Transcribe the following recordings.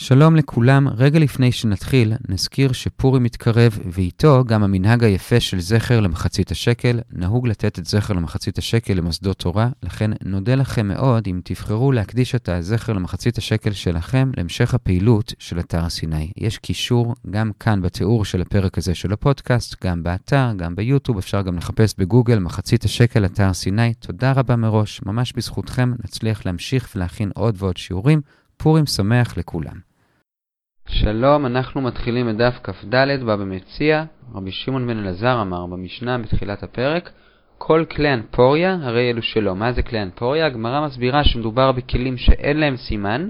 שלום לכולם, רגע לפני שנתחיל, נזכיר שפורים מתקרב, ואיתו גם המנהג היפה של זכר למחצית השקל. נהוג לתת את זכר למחצית השקל למוסדות תורה, לכן נודה לכם מאוד אם תבחרו להקדיש את הזכר למחצית השקל שלכם להמשך הפעילות של אתר הר סיני. יש קישור גם כאן בתיאור של הפרק הזה של הפודקאסט, גם באתר, גם ביוטיוב, אפשר גם לחפש בגוגל מחצית השקל אתר הר סיני. תודה רבה מראש, ממש בזכותכם נצליח להמשיך ולהכין עוד ועוד שיעורים. פורים שמח לכולם. שלום, אנחנו מתחילים את דף כ"ד בבא מציעא. רבי שמעון בן אלעזר אמר במשנה בתחילת הפרק, כל כלי אנפוריה הרי אלו שלו. מה זה כלי אנפוריה? הגמרא מסבירה שמדובר בכלים שאין להם סימן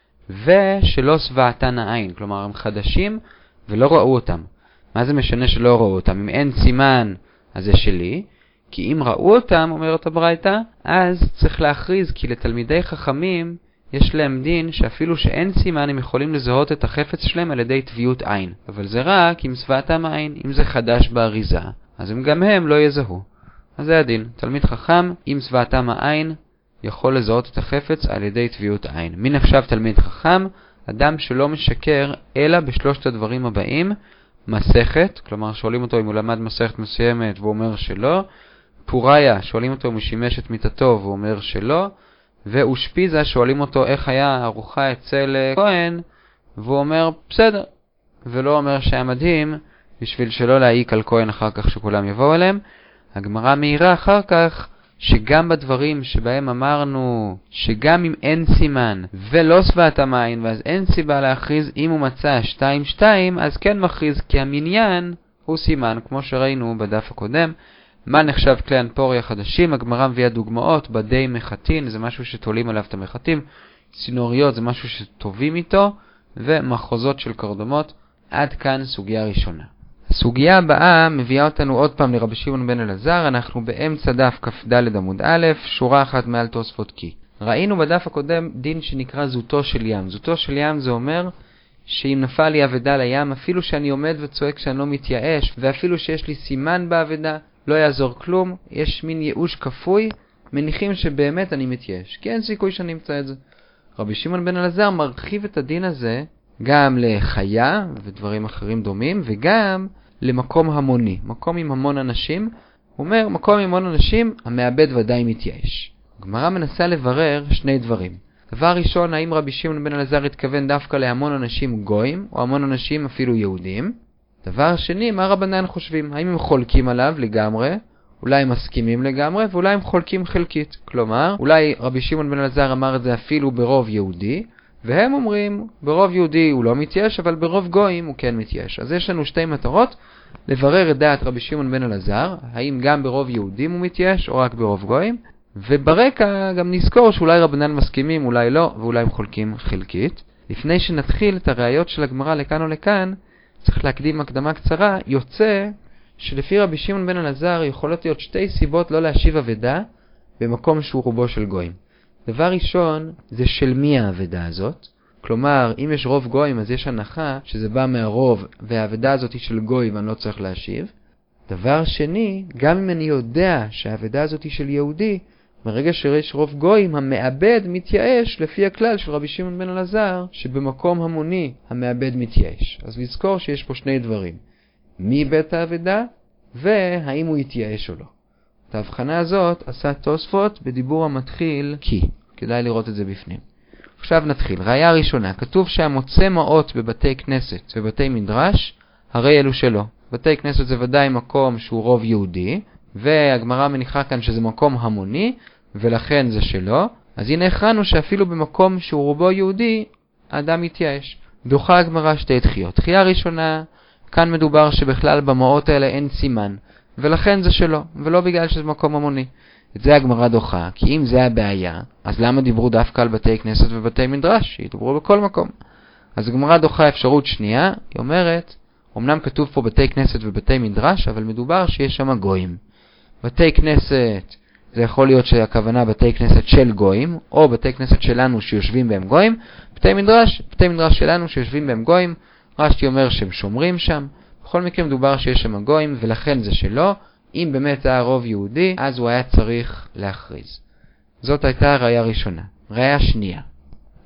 ושלא שבעתן העין, כלומר הם חדשים ולא ראו אותם. מה זה משנה שלא ראו אותם? אם אין סימן אז זה שלי, כי אם ראו אותם, אומרת הברייתא, אז צריך להכריז, כי לתלמידי חכמים יש להם דין שאפילו שאין סימן הם יכולים לזהות את החפץ שלהם על ידי טביעות עין. אבל זה רק עם שבעתם העין. אם זה חדש באריזה, אז גם הם לא יזהו. אז זה הדין. תלמיד חכם עם שבעתם העין יכול לזהות את החפץ על ידי טביעות עין. מי נחשב תלמיד חכם? אדם שלא משקר אלא בשלושת הדברים הבאים. מסכת, כלומר שואלים אותו אם הוא למד מסכת מסוימת והוא אומר שלא. פוריה, שואלים אותו אם הוא שימש את מיטתו והוא אומר שלא. ואושפיזה, שואלים אותו איך היה ארוחה אצל כהן, והוא אומר בסדר, ולא אומר שהיה מדהים, בשביל שלא להעיק על כהן אחר כך שכולם יבואו אליהם. הגמרא מעירה אחר כך שגם בדברים שבהם אמרנו שגם אם אין סימן ולא שבעתם העין, ואז אין סיבה להכריז, אם הוא מצא 2-2 אז כן מכריז, כי המניין הוא סימן, כמו שראינו בדף הקודם. מה נחשב כלי אנפוריה חדשים? הגמרא מביאה דוגמאות. בדי מחטין, זה משהו שתולים עליו את המחטים. צינוריות זה משהו שטובים איתו. ומחוזות של קרדומות. עד כאן סוגיה ראשונה. הסוגיה הבאה מביאה אותנו עוד פעם לרבי שמעון בן אלעזר. אנחנו באמצע דף כ"ד עמוד א', שורה אחת מעל תוספות כי. ראינו בדף הקודם דין שנקרא זוטו של ים. זוטו של ים זה אומר שאם נפל לי אבדה לים, אפילו שאני עומד וצועק שאני לא מתייאש, ואפילו שיש לי סימן באבדה, לא יעזור כלום, יש מין ייאוש כפוי, מניחים שבאמת אני מתייאש, כי אין סיכוי שאני אמצא את זה. רבי שמעון בן אלעזר מרחיב את הדין הזה גם לחיה ודברים אחרים דומים, וגם למקום המוני, מקום עם המון אנשים. הוא אומר, מקום עם המון אנשים, המאבד ודאי מתייאש. הגמרא מנסה לברר שני דברים. דבר ראשון, האם רבי שמעון בן אלעזר התכוון דווקא להמון אנשים גויים, או המון אנשים אפילו יהודים? דבר שני, מה רבנן חושבים? האם הם חולקים עליו לגמרי? אולי הם מסכימים לגמרי, ואולי הם חולקים חלקית. כלומר, אולי רבי שמעון בן אלעזר אמר את זה אפילו ברוב יהודי, והם אומרים, ברוב יהודי הוא לא מתייאש, אבל ברוב גויים הוא כן מתייאש. אז יש לנו שתי מטרות, לברר את דעת רבי שמעון בן אלעזר, האם גם ברוב יהודים הוא מתייאש, או רק ברוב גויים, וברקע גם נזכור שאולי רבנן מסכימים, אולי לא, ואולי הם חולקים חלקית. לפני שנתחיל את הראיות של הגמרא לכאן או לכאן, צריך להקדים הקדמה קצרה. יוצא שלפי רבי שמעון בן אלעזר יכולות להיות שתי סיבות לא להשיב אבדה במקום שהוא רובו של גויים. דבר ראשון, זה של מי האבדה הזאת? כלומר, אם יש רוב גויים אז יש הנחה שזה בא מהרוב והאבדה הזאת היא של גוי ואני לא צריך להשיב. דבר שני, גם אם אני יודע שהאבדה הזאת היא של יהודי, ברגע שיש רוב גויים, המאבד מתייאש לפי הכלל של רבי שמעון בן אלעזר, שבמקום המוני המאבד מתייאש. אז לזכור שיש פה שני דברים. מי בית האבדה, והאם הוא יתייאש או לא. את ההבחנה הזאת עשה תוספות בדיבור המתחיל כי. כדאי לראות את זה בפנים. עכשיו נתחיל. ראיה ראשונה, כתוב שהמוצא מעות בבתי כנסת ובתי מדרש, הרי אלו שלו. בתי כנסת זה ודאי מקום שהוא רוב יהודי, והגמרא מניחה כאן שזה מקום המוני, ולכן זה שלו. אז הנה הכרענו שאפילו במקום שהוא רובו יהודי, האדם מתייאש. דוחה הגמרא שתי דחיות. דחייה ראשונה, כאן מדובר שבכלל במעות האלה אין סימן, ולכן זה שלו, ולא בגלל שזה מקום המוני. את זה הגמרא דוחה, כי אם זה הבעיה, אז למה דיברו דווקא על בתי כנסת ובתי מדרש? ידברו בכל מקום. אז הגמרא דוחה אפשרות שנייה, היא אומרת, אמנם כתוב פה בתי כנסת ובתי מדרש, אבל מדובר שיש שם גויים. בתי כנסת, זה יכול להיות שהכוונה בתי כנסת של גויים, או בתי כנסת שלנו שיושבים בהם גויים. בתי מדרש שלנו שיושבים בהם גויים, רש"י אומר שהם שומרים שם. בכל מקרה מדובר שיש שם גויים, ולכן זה שלו. אם באמת היה רוב יהודי, אז הוא היה צריך להכריז. זאת הייתה ראיה ראשונה. ראיה שנייה.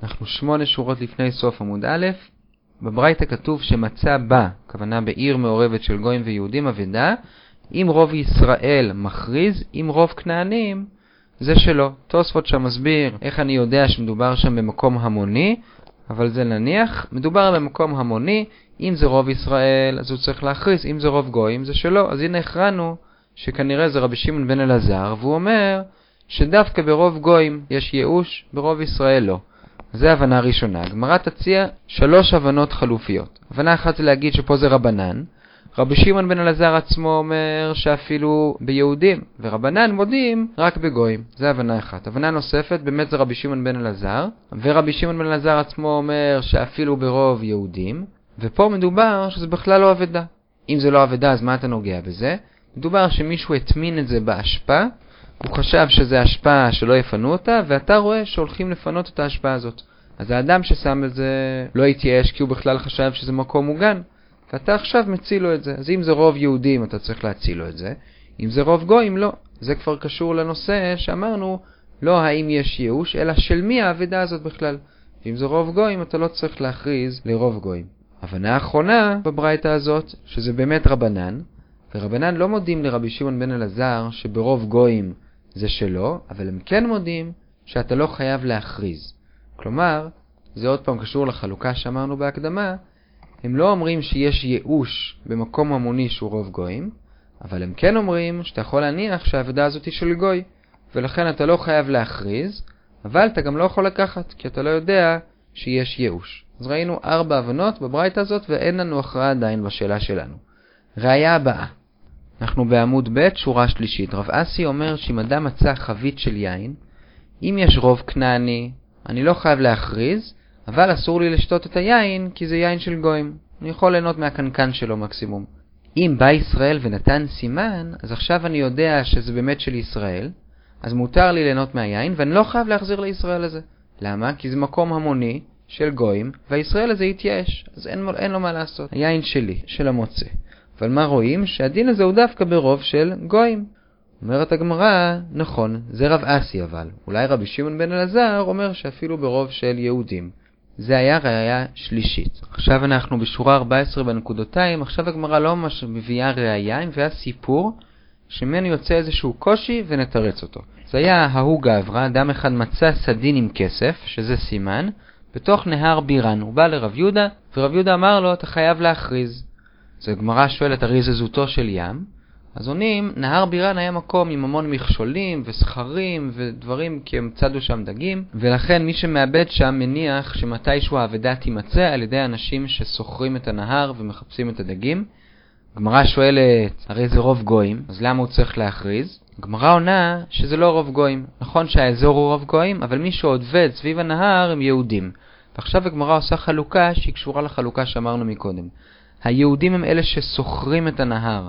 אנחנו 8 שורות לפני סוף עמוד א', בברייתא כתוב שמצא בה, כוונה בעיר מעורבת של גויים ויהודים, אבדה, אם רוב ישראל מכריז, אם רוב כנענים, זה שלו. תוספות שם מסביר איך אני יודע שמדובר שם במקום המוני, אבל זה נניח, מדובר במקום המוני, אם זה רוב ישראל, אז הוא צריך להכריז, אם זה רוב גויים, זה שלו. אז הנה הכרענו שכנראה זה רבי שמעון בן אלעזר, והוא אומר שדווקא ברוב גויים יש ייאוש, ברוב ישראל לא. זה הבנה ראשונה. הגמרא תציע 3 הבנות חלופיות. הבנה אחת זה להגיד שפה זה רבנן. רבי שמעון בן אלעזר עצמו אומר שאפילו ביהודים, ורבנן מודים רק בגויים. זה הבנה אחת. הבנה נוספת, באמת זה רבי שמעון בן אלעזר, ורבי שמעון בן אלעזר עצמו אומר שאפילו ברוב יהודים, ופה מדובר שזה בכלל לא אבדה. אם זה לא אבדה, אז מה אתה נוגע בזה? מדובר שמישהו התמין את זה באשפה, הוא חשב שזה השפעה שלא יפנו אותה, ואתה רואה שהולכים לפנות את ההשפעה הזאת. אז האדם ששם את זה לא יתייאש, כי הוא בכלל חשב שזה מקום מוגן, ואתה עכשיו מציל לו את זה. אז אם זה רוב יהודים, אתה צריך להציל לו את זה. אם זה רוב גויים, לא. זה כבר קשור לנושא שאמרנו, לא האם יש ייאוש, אלא של מי האבדה הזאת בכלל. ואם זה רוב גויים, אתה לא צריך להכריז לרוב גויים. הבנה האחרונה בברייתא הזאת, שזה באמת רבנן, ורבנן לא מודים לרבי שמעון בן אלעזר שברוב גויים זה שלו, אבל הם כן מודים שאתה לא חייב להכריז. כלומר, זה עוד פעם קשור לחלוקה שאמרנו בהקדמה, הם לא אומרים שיש ייאוש במקום המוני שהוא רוב גויים, אבל הם כן אומרים שאתה יכול להניח שהעבודה הזאת היא של גוי, ולכן אתה לא חייב להכריז, אבל אתה גם לא יכול לקחת, כי אתה לא יודע שיש ייאוש. אז ראינו 4 הבנות בברייתא הזאת, ואין לנו הכרעה עדיין בשאלה שלנו. ראיה הבאה. אנחנו בעמוד ב' שורה שלישית. רב אסי אומר שאם אדם מצא חבית של יין, אם יש רוב כנעני, אני לא חייב להכריז, אבל אסור לי לשתות את היין כי זה יין של גויים. אני יכול ליהנות מהקנקן שלו מקסימום. אם בא ישראל ונתן סימן, אז עכשיו אני יודע שזה באמת של ישראל, אז מותר לי ליהנות מהיין, ואני לא חייב להחזיר לישראל הזה. למה? כי זה מקום המוני של גויים, והישראל הזה יתייאש, אז אין לו מה לעשות. היין שלי, של המוצא. אבל מה רואים? שהדין הזה הוא דווקא ברוב של גויים. אומרת הגמרא, נכון, זה רב אסי אבל. אולי רבי שמעון בן אלעזר אומר שאפילו ברוב של יהודים. זה היה ראיה שלישית. עכשיו אנחנו בשורה 14 בנקודותיים, עכשיו הגמרא לא ממש מביאה ראיה, היא מביאה סיפור שממנו יוצא איזשהו קושי ונתרץ אותו. זה היה ההוא גברא, אדם אחד מצא סדין עם כסף, שזה סימן, בתוך נהר בירן. הוא בא לרב יהודה, ורב יהודה אמר לו, אתה חייב להכריז. אז הגמרא שואלת, הרי זה זוטו של ים. אז עונים, נהר בירן היה מקום עם המון מכשולים וסחרים ודברים, כי הם צדו שם דגים, ולכן מי שמאבד שם מניח שמתישהו האבדה תימצא על ידי אנשים שסוחרים את הנהר ומחפשים את הדגים. הגמרא שואלת, הרי זה רוב גויים, אז למה הוא צריך להכריז? הגמרא עונה שזה לא רוב גויים. נכון שהאזור הוא רוב גויים, אבל מי שעודבד סביב הנהר הם יהודים. ועכשיו הגמרא עושה חלוקה שהיא קשורה לחלוקה שאמרנו מקודם. היהודים הם אלה שסוחרים את הנהר,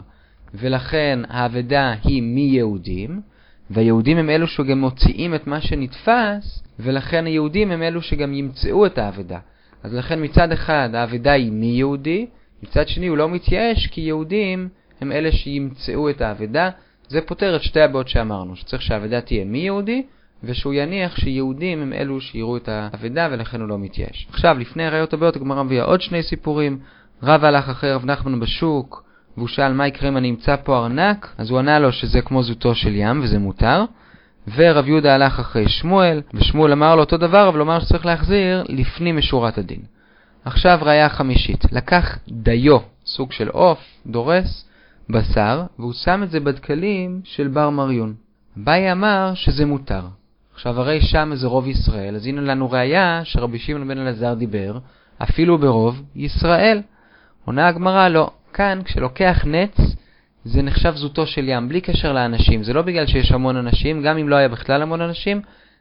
ולכן האבדה היא מיהודים, והיהודים הם אלו שגם מוציאים את מה שנתפס, ולכן היהודים הם אלו שגם ימצאו את האבדה. אז לכן מצד אחד האבדה היא מיהודי, מצד שני הוא לא מתייאש כי יהודים הם אלה שימצאו את האבדה. זה פותר את 2 הבאות שאמרנו, שצריך שהאבדה תהיה מיהודי, ושהוא יניח שיהודים הם אלו שיראו את האבדה ולכן הוא לא מתייאש. עכשיו לפני הראיות הבאות הגמרא מביאה עוד 2 סיפורים. רב הלך אחרי רב נחמן בשוק, והוא שאל מה יקרה אם אני אמצא פה ארנק, אז הוא ענה לו שזה כמו זוטו של ים וזה מותר. ורב יהודה הלך אחרי שמואל, ושמואל אמר לו אותו דבר, אבל אמר שצריך להחזיר לפנים משורת הדין. עכשיו ראיה חמישית. לקח דיו, סוג של עוף, דורס, בשר, והוא שם את זה בדקלים של בר מריון. אביי אמר שזה מותר. עכשיו הרי שם זה רוב ישראל, אז הנה לנו ראיה שרבי שמעון בן אלעזר דיבר, אפילו ברוב ישראל. עונה הגמרא לא. כאן כשלוקח נץ זה נחשב זוטו של ים, בלי קשר לאנשים. זה לא בגלל שיש המון אנשים, גם אם לא היה בכלל המון אנשים.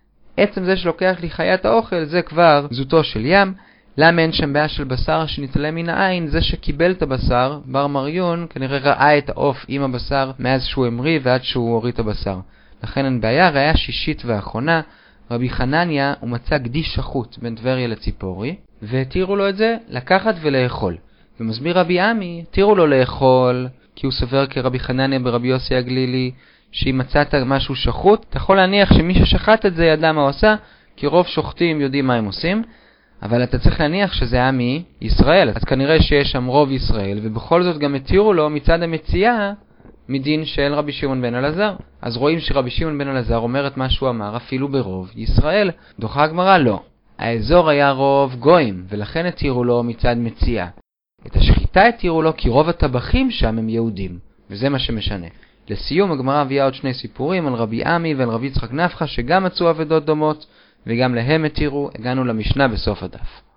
עצם זה שלוקח לי חיית האוכל זה כבר זוטו של ים. למה אין שם בעיה של בשר שנתעלם מן העין? זה שקיבל את הבשר, בר מריון, כנראה ראה את העוף עם הבשר מאז שהוא המריא ועד שהוא הוריד את הבשר. לכן אין בעיה. ראיה שישית ואחרונה, רבי חנניה הוא מצא גדי שחוט בין טבריה לציפורי, והתירו לו את זה לקחת ולאכול. ומסביר רבי עמי, התירו לו לאכול, כי הוא סבר כרבי חנניה ברבי יוסי הגלילי, שאם מצאת משהו שחוט, אתה יכול להניח שמי ששחט את זה ידע מה הוא עשה, כי רוב שוחטים יודעים מה הם עושים, אבל אתה צריך להניח שזה היה מישראל, אז כנראה שיש שם רוב ישראל, ובכל זאת גם התירו לו מצד המציאה מדין של רבי שמעון בן אלעזר. אז רואים שרבי שמעון בן אלעזר אומר את מה שהוא אמר אפילו ברוב ישראל. דוחה הגמרא לא. האזור היה רוב גויים, ולכן התירו לו מצד מציאה. את השחיטה התירו לו כי רוב הטבחים שם הם יהודים, וזה מה שמשנה. לסיום הגמרא הביאה עוד שני סיפורים על רבי עמי ועל רבי יצחק נפחא שגם מצאו אבדות דומות, וגם להם התירו. הגענו למשנה בסוף הדף.